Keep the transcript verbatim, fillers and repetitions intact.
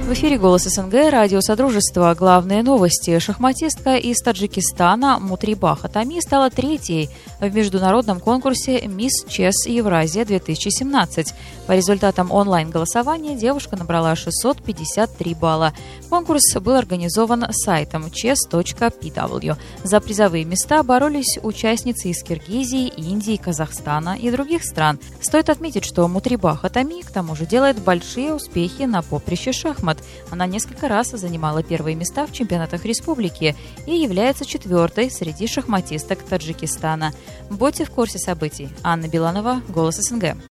В эфире «Голос СНГ», радио Содружества. Главные новости. Шахматистка из Таджикистана Мутрибах Атами стала третьей в международном конкурсе «Мисс Чес Евразия-две тысячи семнадцать». По результатам онлайн-голосования девушка набрала шестьсот пятьдесят три балла. Конкурс был организован сайтом чес точка пи дабл ю. За призовые места боролись участницы из Киргизии, Индии, Казахстана и других стран. Стоит отметить, что Мутрибах Атами к тому же делает большие успехи на поприще шахмат. Она несколько раз занимала первые места в чемпионатах республики и является четвертой среди шахматисток Таджикистана. Будьте в курсе событий. Анна Биланова, «Голос СНГ».